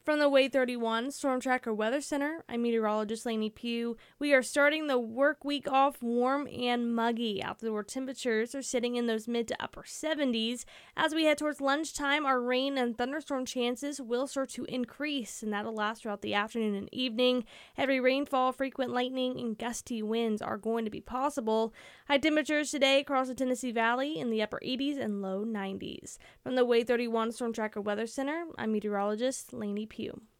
From the Wave 31 Storm Tracker Weather Center, I'm meteorologist Lainey Pugh. We are starting the work week off warm and muggy. Outdoor temperatures are sitting in those mid to upper 70s. As we head towards lunchtime, our rain and thunderstorm chances will start to increase, and that'll last throughout the afternoon and evening. Heavy rainfall, frequent lightning, and gusty winds are going to be possible. High temperatures today across the Tennessee Valley in the upper 80s and low 90s. From the Wave 31 Storm Tracker Weather Center, I'm meteorologist Lainey Pugh.